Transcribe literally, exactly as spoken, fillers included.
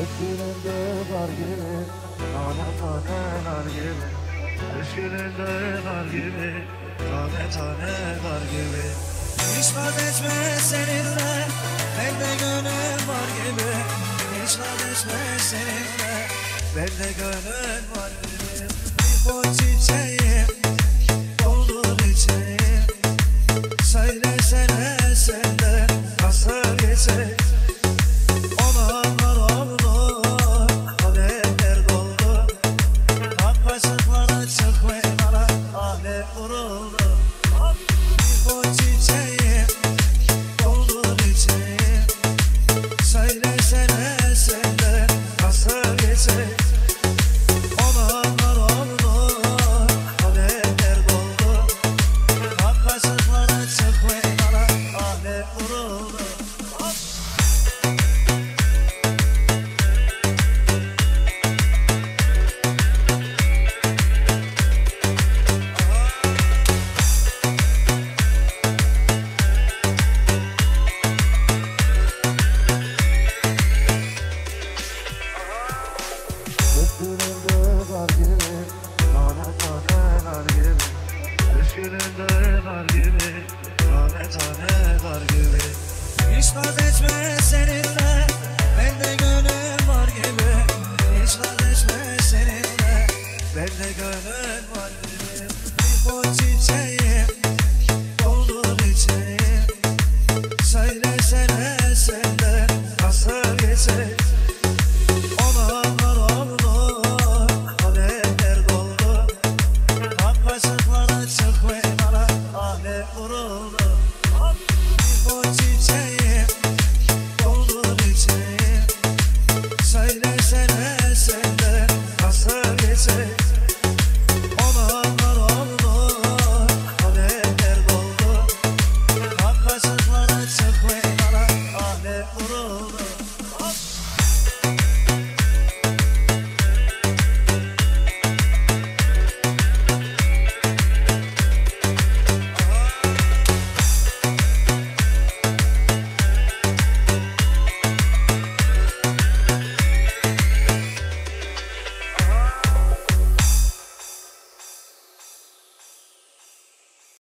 Düşkününde var gibi, tane tane nar gibi. Düşkününde var gibi, tane tane nar gibi. Hiç vazgeçme seninle, bende gönül var gibi. Hiç vazgeçme seninle, bende gönül var gibi. Bu çiçeği doldur içeyim. Söylesene senden nasıl geçecek. Olanlar oldu, haberler doldu. Kapkaçıklara çıkmayın bana, alem vuruldu. Bu çiçeği doldur içeyim. Söylesene senden nasıl geçecek. Olanlar oldu, haberler doldu. Kapkaçıklara çıkmayın bana, alem vuruldu. Düşkününde var gibi, tane tane nar gibi. Düşkününde var gibi, tane tane nar gibi. Hiç vazgeçme seninle, bende gönül var gibi. Hiç vazgeçme seninle, bende gönül var gibi. Bu çiçeği doldur içeyim. Söylesene sen